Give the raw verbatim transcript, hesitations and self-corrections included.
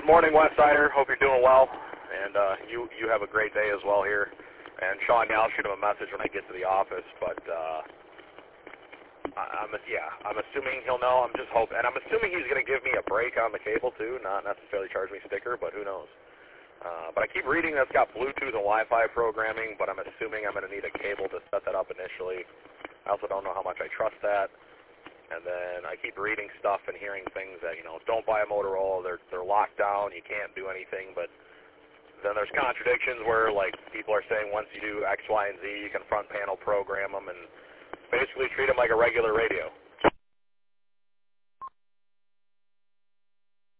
Good morning, Westsider. Hope you're doing well, and uh, you you have a great day as well here. And Sean, yeah, I'll shoot him a message when I get to the office, but uh, I- I'm yeah, I'm assuming he'll know. I'm just hoping, and I'm assuming he's going to give me a break on the cable too, not necessarily charge me sticker, but who knows. Uh, but I keep reading that's got Bluetooth and Wi-Fi programming, but I'm assuming I'm going to need a cable to set that up initially. I also don't know how much I trust that. And then I keep reading stuff and hearing things that, you know, don't buy a Motorola, they're, they're locked down, you can't do anything. But then there's contradictions where, like, people are saying once you do X, Y, and Z, you can front panel program them and basically treat them like a regular radio.